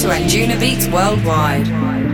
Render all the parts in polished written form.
to Anjunabeats Worldwide.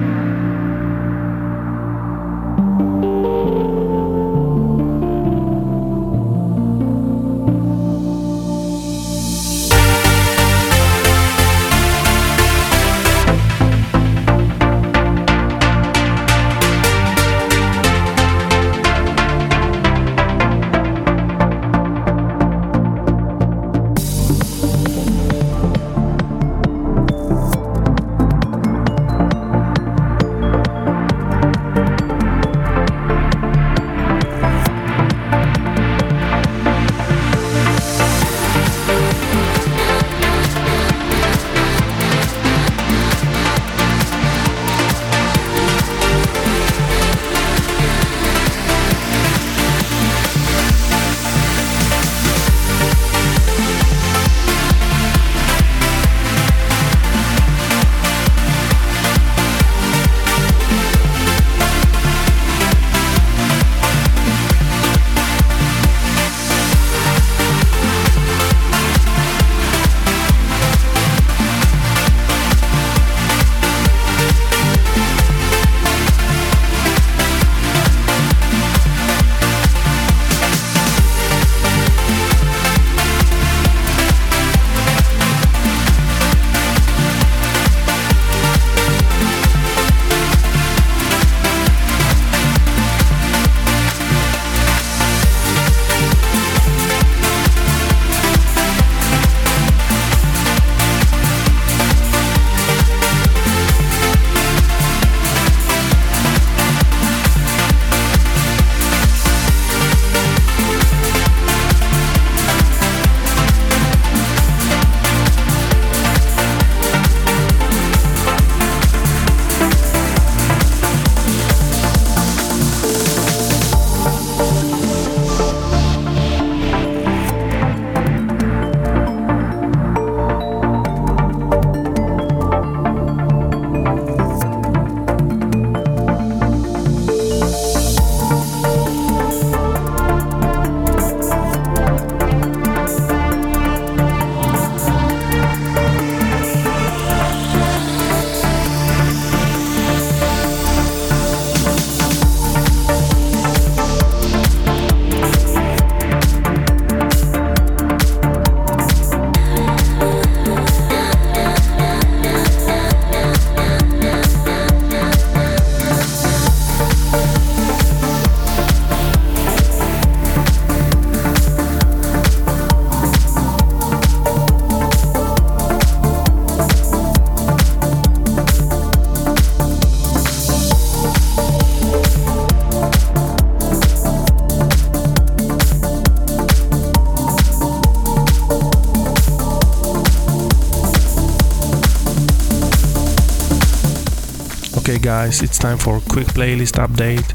Okay guys, it's time for a quick playlist update.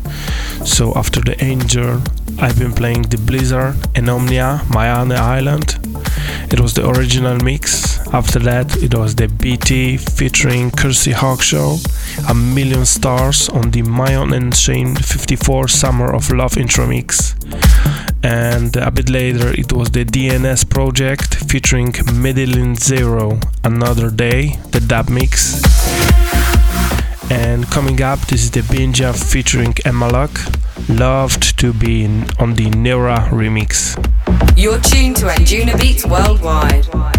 So after the Angel, I've been playing the Blizzard and Omnia Mayane Island. It was the original mix. After that it was the BT featuring Kersey Hawk Show, A Million Stars on the Mayon and Shane 54 Summer of Love intro mix. And a bit later it was the DNS project featuring Medellin Zero, Another Day, the dub mix. And coming up, this is the Binja featuring Emalak, Loved to Be on the Nera remix. You're tuned to Anjunabeats Worldwide.